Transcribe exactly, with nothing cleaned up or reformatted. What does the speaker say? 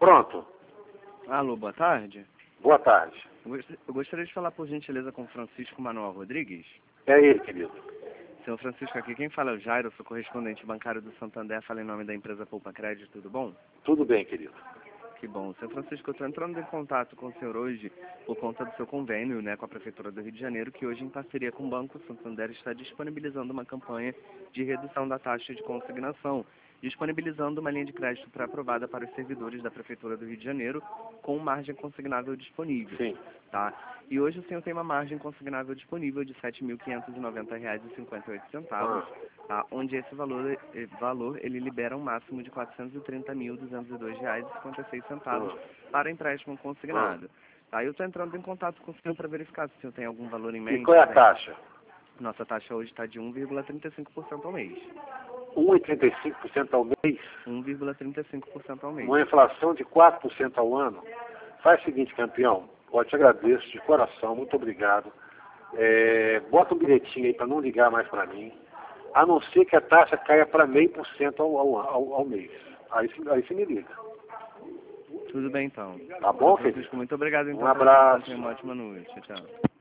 Pronto. Alô, boa tarde. Boa tarde. Eu gost- eu gostaria de falar, por gentileza, com Francisco Manuel Rodrigues. É ele, querido. Senhor Francisco, aqui quem fala é o Jairo, sou correspondente bancário do Santander, fala em nome da empresa Poupa Crédito, tudo bom? Tudo bem, querido. Que bom. Senhor Francisco, eu estou entrando em contato com o senhor hoje por conta do seu convênio, né, com a Prefeitura do Rio de Janeiro, que hoje, em parceria com o Banco Santander, está disponibilizando uma campanha de redução da taxa de consignação, disponibilizando uma linha de crédito pré-aprovada para os servidores da Prefeitura do Rio de Janeiro, com margem consignável disponível. Sim. Tá? E hoje o senhor tem uma margem consignável disponível de sete mil quinhentos e noventa reais e cinquenta e oito centavos, tá? Onde esse valor, eh, valor ele libera um máximo de quatrocentos e trinta mil duzentos e dois reais e cinquenta e seis centavos para empréstimo consignado. Tá? Eu estou entrando em contato com o senhor para verificar se o senhor tem algum valor em mente. E qual é a né? taxa? Nossa taxa hoje está de um vírgula trinta e cinco por cento ao mês. um vírgula trinta e cinco por cento ao mês? um vírgula trinta e cinco por cento ao mês. Uma inflação de quatro por cento ao ano? Faz o seguinte, campeão. Eu te agradeço de coração, muito obrigado. É, bota um bilhetinho aí para não ligar mais para mim. A não ser que a taxa caia para meio por cento ao, ao, ao, ao mês. Aí, aí você me liga. Tudo bem, então. Tá bom, Francisco, querido? muito obrigado, então. Um abraço. Tenha uma ótima noite. Tchau.